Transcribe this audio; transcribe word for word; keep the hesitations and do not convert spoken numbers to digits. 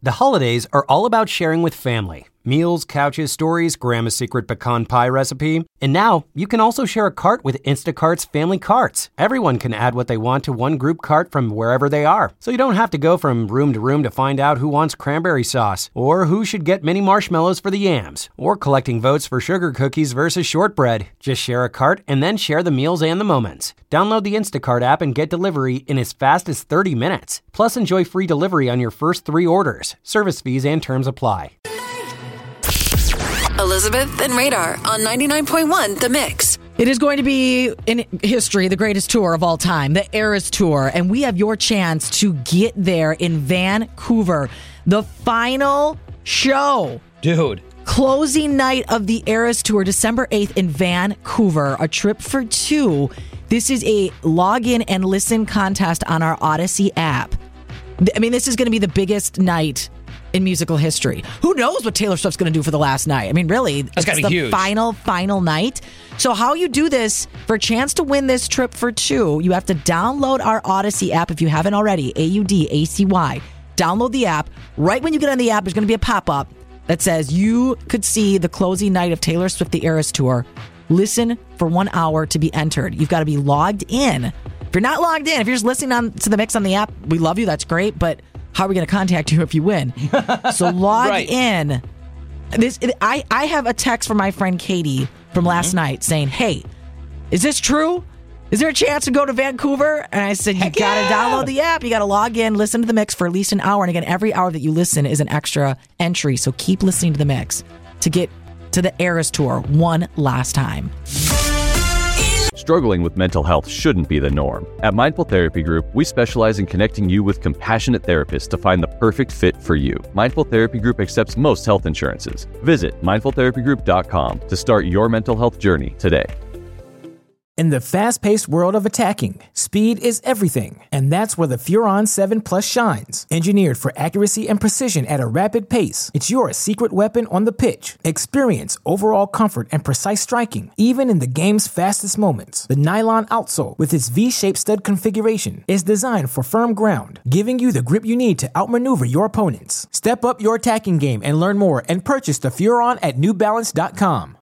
The holidays are all about sharing with family. Meals, couches, stories, Grandma's secret pecan pie recipe. And now, you can also share a cart with Instacart's Family Carts. Everyone can add what they want to one group cart from wherever they are. So you don't have to go from room to room to find out who wants cranberry sauce, or who should get mini marshmallows for the yams, or collecting votes for sugar cookies versus shortbread. Just share a cart and then share the meals and the moments. Download the Instacart app and get delivery in as fast as thirty minutes. Plus, enjoy free delivery on your first three orders. Service fees and terms apply. Elizabeth and Radar on ninety-nine point one The Mix. It is going to be, in history, the greatest tour of all time, the Eras Tour. And we have your chance to get there in Vancouver. The final show. Dude. Closing night of the Eras Tour, December eighth in Vancouver. A trip for two. This is a login and listen contest on our Odyssey app. I mean, this is going to be the biggest night in musical history. Who knows what Taylor Swift's going to do for the last night? I mean, really, That's it's be the huge. final, final night. So how you do this, for a chance to win this trip for two, you have to download our Odyssey app if you haven't already, A U D A C Y. Download the app. Right when you get on the app, there's going to be a pop-up that says you could see the closing night of Taylor Swift, the Eras Tour. Listen for one hour to be entered. You've got to be logged in. If you're not logged in, if you're just listening on to the mix on the app, we love you. That's great. But how are we going to contact you if you win? So log right. in. This I, I have a text from my friend Katie from last mm-hmm. night saying, hey, is this true? Is there a chance to go to Vancouver? And I said, you Heck got to yeah! download the app. You got to log in, listen to the mix for at least an hour. And again, every hour that you listen is an extra entry. So keep listening to the mix to get to the Eras Tour one last time. Struggling with mental health shouldn't be the norm. At Mindful Therapy Group, we specialize in connecting you with compassionate therapists to find the perfect fit for you. Mindful Therapy Group accepts most health insurances. Visit mindful therapy group dot com to start your mental health journey today. In the fast-paced world of attacking, speed is everything, and that's where the Furon seven Plus shines. Engineered for accuracy and precision at a rapid pace, it's your secret weapon on the pitch. Experience overall comfort and precise striking, even in the game's fastest moments. The nylon outsole, with its V-shaped stud configuration, is designed for firm ground, giving you the grip you need to outmaneuver your opponents. Step up your attacking game and learn more and purchase the Furon at new balance dot com.